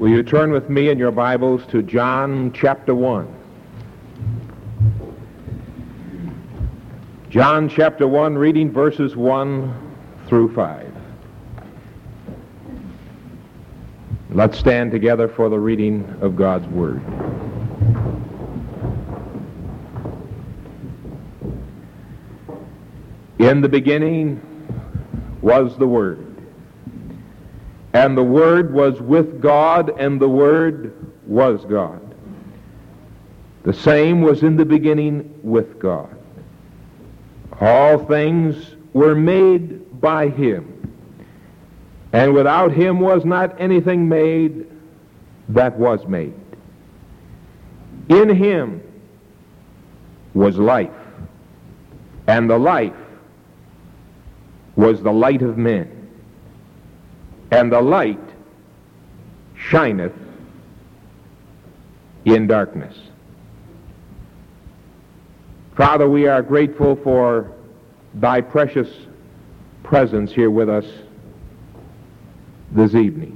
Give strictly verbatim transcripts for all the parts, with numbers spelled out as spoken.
Will you turn with me in your Bibles to John chapter one? John chapter one, reading verses one through five. Let's stand together for the reading of God's Word. In the beginning was the Word, and the Word was with God, and the Word was God. The same was in the beginning with God. All things were made by Him, and without Him was not anything made that was made. In Him was life, and the life was the light of men. And the light shineth in darkness. Father, we are grateful for thy precious presence here with us this evening.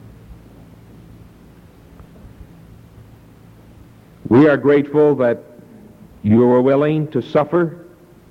We are grateful that you were willing to suffer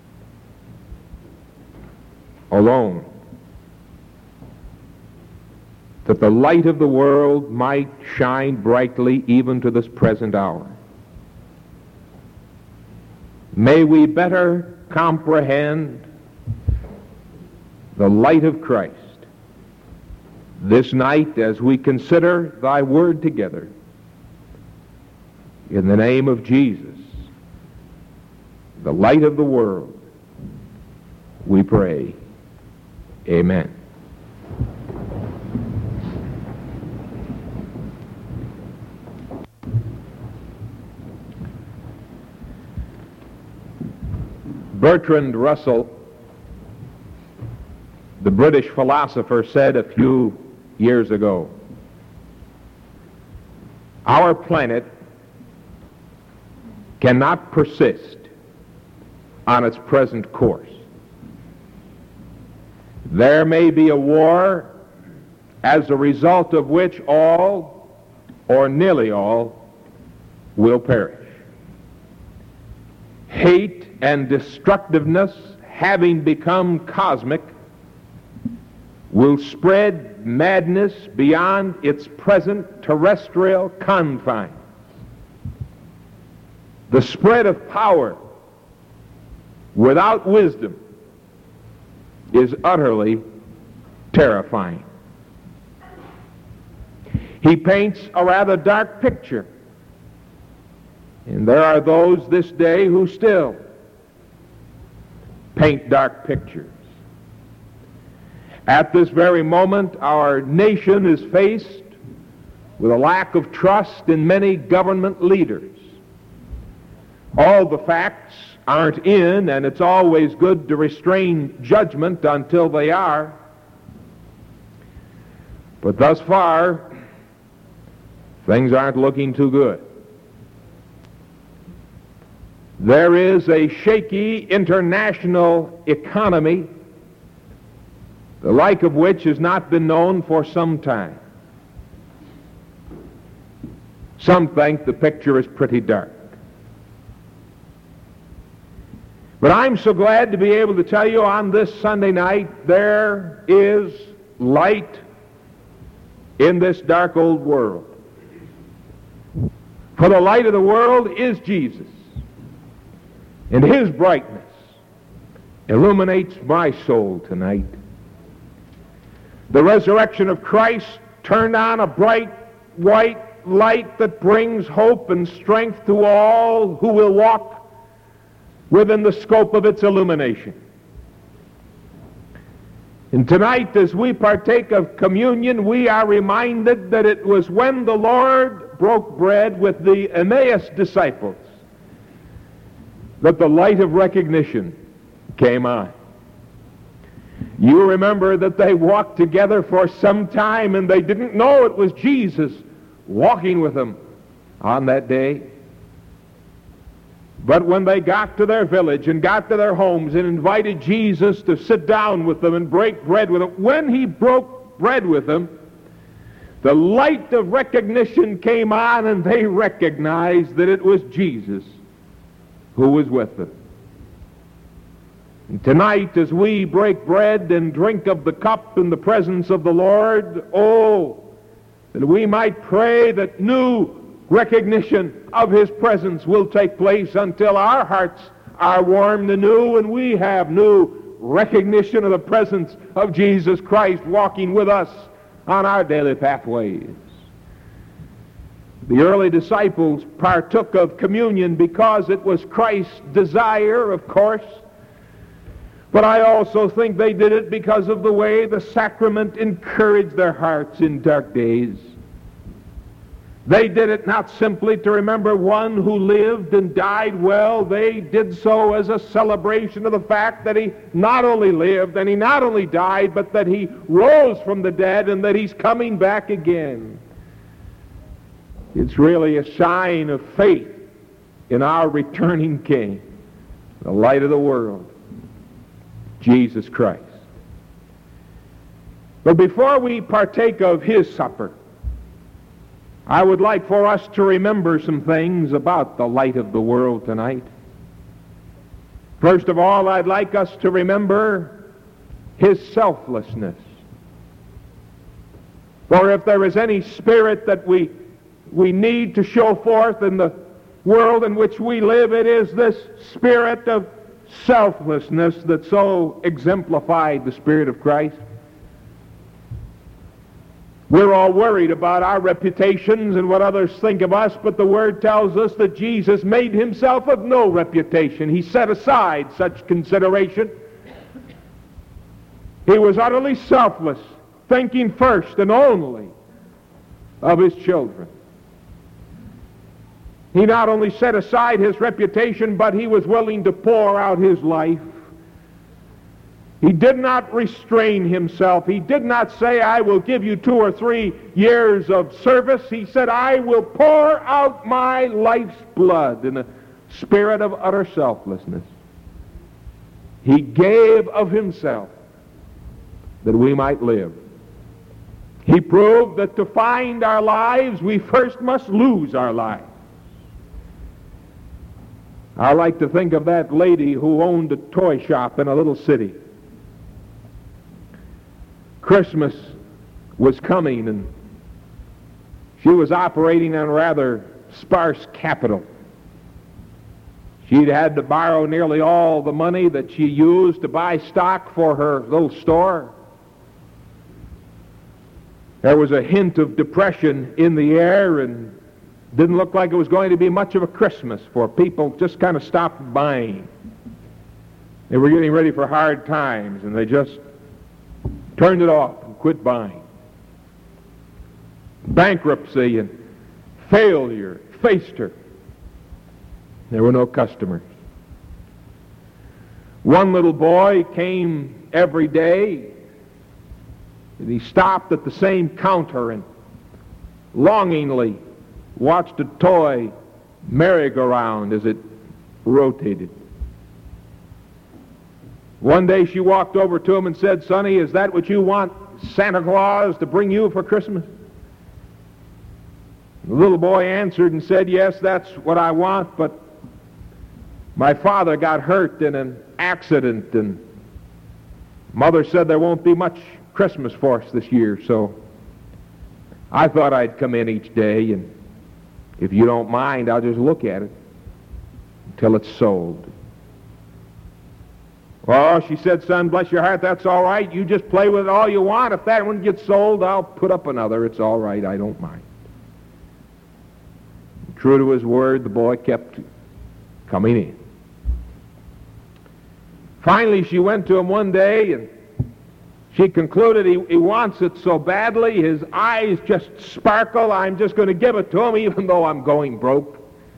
alone, that the light of the world might shine brightly even to this present hour. May we better comprehend the light of Christ this night as we consider thy word together. In the name of Jesus, the light of the world, we pray. Amen. Bertrand Russell, the British philosopher, said a few years ago, "Our planet cannot persist on its present course. There may be a war as a result of which all, or nearly all, will perish. Hate and destructiveness, having become cosmic, will spread madness beyond its present terrestrial confines. The spread of power without wisdom is utterly terrifying." He paints a rather dark picture, and there are those this day who still paint dark pictures. At this very moment, our nation is faced with a lack of trust in many government leaders. All the facts aren't in, and it's always good to restrain judgment until they are. But thus far, things aren't looking too good. There is a shaky international economy, the like of which has not been known for some time. Some think the picture is pretty dark. But I'm so glad to be able to tell you on this Sunday night there is light in this dark old world. For the light of the world is Jesus. And His brightness illuminates my soul tonight. The resurrection of Christ turned on a bright white light that brings hope and strength to all who will walk within the scope of its illumination. And tonight, as we partake of communion, we are reminded that it was when the Lord broke bread with the Emmaus disciples that the light of recognition came on. You remember that they walked together for some time and they didn't know it was Jesus walking with them on that day. But when they got to their village and got to their homes and invited Jesus to sit down with them and break bread with them, when he broke bread with them, the light of recognition came on, and they recognized that it was Jesus who was with them. And tonight, as we break bread and drink of the cup in the presence of the Lord, oh, that we might pray that new recognition of His presence will take place until our hearts are warmed anew and we have new recognition of the presence of Jesus Christ walking with us on our daily pathways. The early disciples partook of communion because it was Christ's desire, of course, but I also think they did it because of the way the sacrament encouraged their hearts in dark days. They did it not simply to remember one who lived and died well. They did so as a celebration of the fact that He not only lived and He not only died, but that He rose from the dead and that He's coming back again. It's really a sign of faith in our returning King, the light of the world, Jesus Christ. But before we partake of His supper, I would like for us to remember some things about the light of the world tonight. First of all, I'd like us to remember His selflessness. For if there is any spirit that we, we need to show forth in the world in which we live, it is this spirit of selflessness that so exemplified the Spirit of Christ. We're all worried about our reputations and what others think of us, but the Word tells us that Jesus made Himself of no reputation. He set aside such consideration. He was utterly selfless, thinking first and only of His children. He not only set aside His reputation, but He was willing to pour out His life. He did not restrain Himself. He did not say, I will give you two or three years of service. He said, I will pour out my life's blood in a spirit of utter selflessness. He gave of Himself that we might live. He proved that to find our lives, we first must lose our lives. I like to think of that lady who owned a toy shop in a little city. Christmas was coming, and she was operating on rather sparse capital. She'd had to borrow nearly all the money that she used to buy stock for her little store. There was a hint of depression in the air, and didn't look like it was going to be much of a Christmas, for people just kind of stopped buying. They were getting ready for hard times, and they just turned it off and quit buying. Bankruptcy and failure faced her. There were no customers. One little boy came every day, and he stopped at the same counter and longingly watched a toy merry-go-round as it rotated. One day she walked over to him and said, Sonny, is that what you want Santa Claus to bring you for Christmas? The little boy answered and said, yes, that's what I want, but my father got hurt in an accident, and Mother said there won't be much Christmas for us this year, so I thought I'd come in each day, and if you don't mind, I'll just look at it until it's sold. Well, she said, son, bless your heart, that's all right. You just play with it all you want. If that one gets sold, I'll put up another. It's all right. I don't mind. True to his word, the boy kept coming in. Finally, she went to him one day, and she concluded he, he wants it so badly. His eyes just sparkle. I'm just going to give it to him, even though I'm going broke.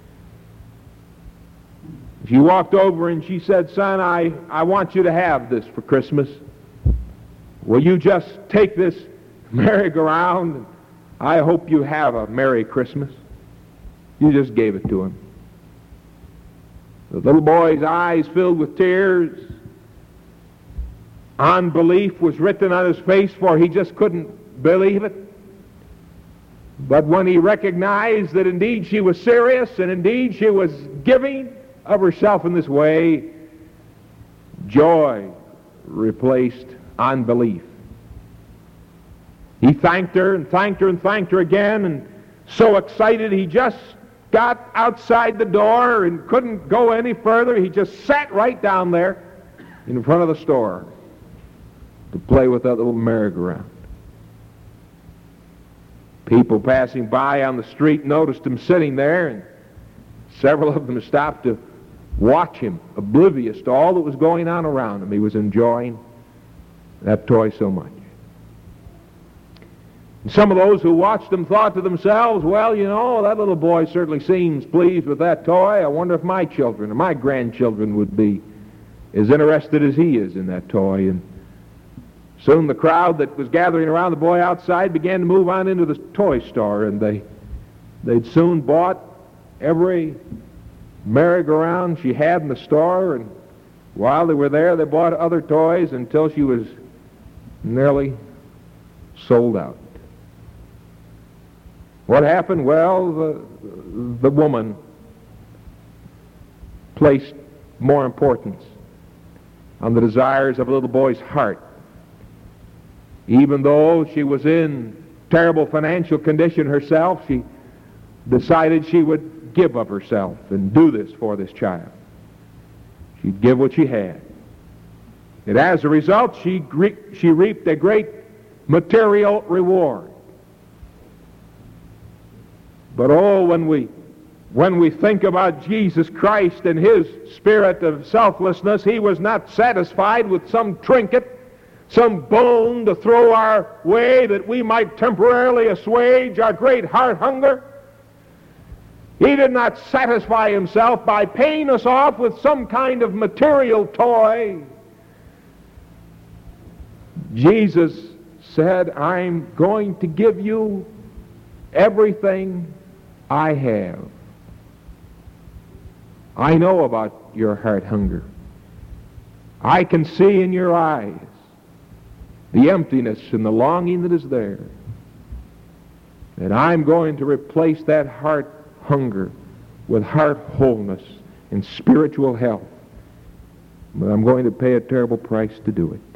She walked over and she said, son, I, I want you to have this for Christmas. Will you just take this merry-go-round? I hope you have a Merry Christmas. You just gave it to him. The little boy's eyes filled with tears. Unbelief was written on his face, for he just couldn't believe it. But when he recognized that indeed she was serious and indeed she was giving of herself in this way, joy replaced unbelief. He thanked her and thanked her and thanked her again, and so excited he just got outside the door and couldn't go any further. He just sat right down there in front of the store to play with that little merry-go-round. People passing by on the street noticed him sitting there, and several of them stopped to watch him, oblivious to all that was going on around him. He was enjoying that toy so much. And some of those who watched him thought to themselves, well, you know, that little boy certainly seems pleased with that toy. I wonder if my children or my grandchildren would be as interested as he is in that toy. And soon the crowd that was gathering around the boy outside began to move on into the toy store, and they, they'd soon bought every merry-go-round she had in the store, and while they were there, they bought other toys until she was nearly sold out. What happened? Well, the, the woman placed more importance on the desires of a little boy's heart. Even though she was in terrible financial condition herself, she decided she would give of herself and do this for this child. She'd give what she had. And as a result, she, gre- she reaped a great material reward. But oh, when we, when we think about Jesus Christ and his spirit of selflessness, he was not satisfied with some trinket, some bone to throw our way that we might temporarily assuage our great heart hunger. He did not satisfy himself by paying us off with some kind of material toy. Jesus said, I'm going to give you everything I have. I know about your heart hunger. I can see in your eyes the emptiness and the longing that is there. And I'm going to replace that heart hunger with heart wholeness and spiritual health. But I'm going to pay a terrible price to do it.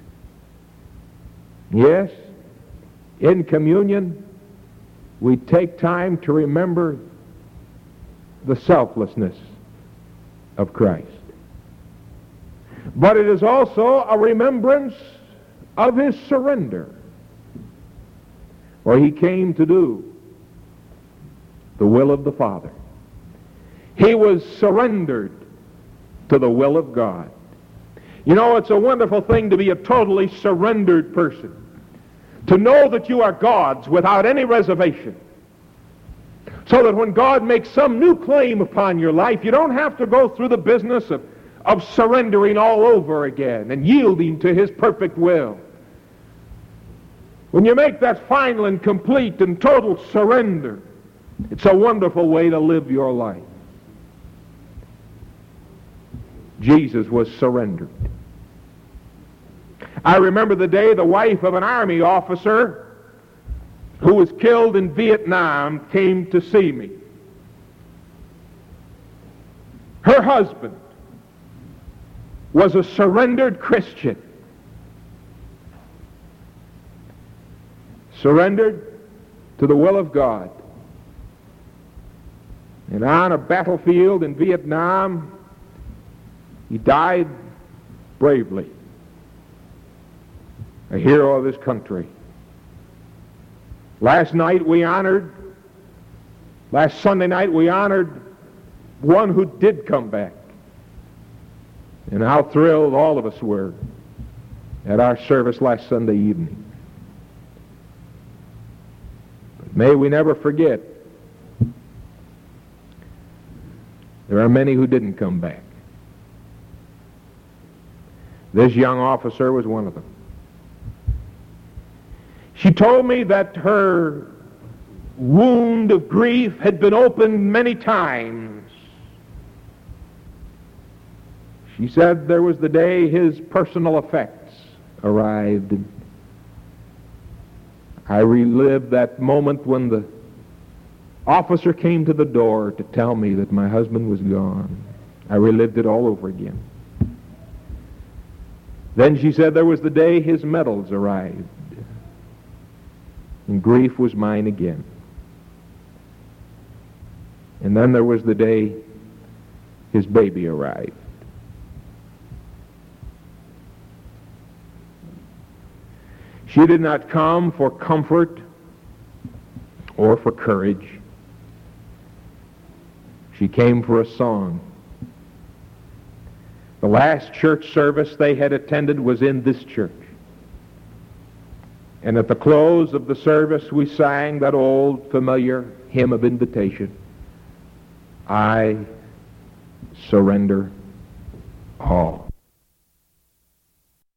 Yes, in communion, we take time to remember the selflessness of Christ. But it is also a remembrance of his surrender, for he came to do the will of the Father. He was surrendered to the will of God. You know, it's a wonderful thing to be a totally surrendered person, to know that you are God's without any reservation, so that when God makes some new claim upon your life, you don't have to go through the business of, of surrendering all over again and yielding to his perfect will. When you make that final and complete and total surrender, it's a wonderful way to live your life. Jesus was surrendered. I remember the day the wife of an army officer who was killed in Vietnam came to see me. Her husband was a surrendered Christian. Surrendered to the will of God. And on a battlefield in Vietnam, he died bravely. A hero of his country. Last night we honored, last Sunday night we honored one who did come back. And how thrilled all of us were at our service last Sunday evening. But may we never forget, there are many who didn't come back. This young officer was one of them. She told me that her wound of grief had been opened many times. She said there was the day his personal effects arrived. And I relived that moment when the officer came to the door to tell me that my husband was gone. I relived it all over again. Then she said there was the day his medals arrived, and grief was mine again. And then there was the day his baby arrived. She did not come for comfort or for courage. She came for a song. The last church service they had attended was in this church. And at the close of the service, we sang that old familiar hymn of invitation, I surrender all.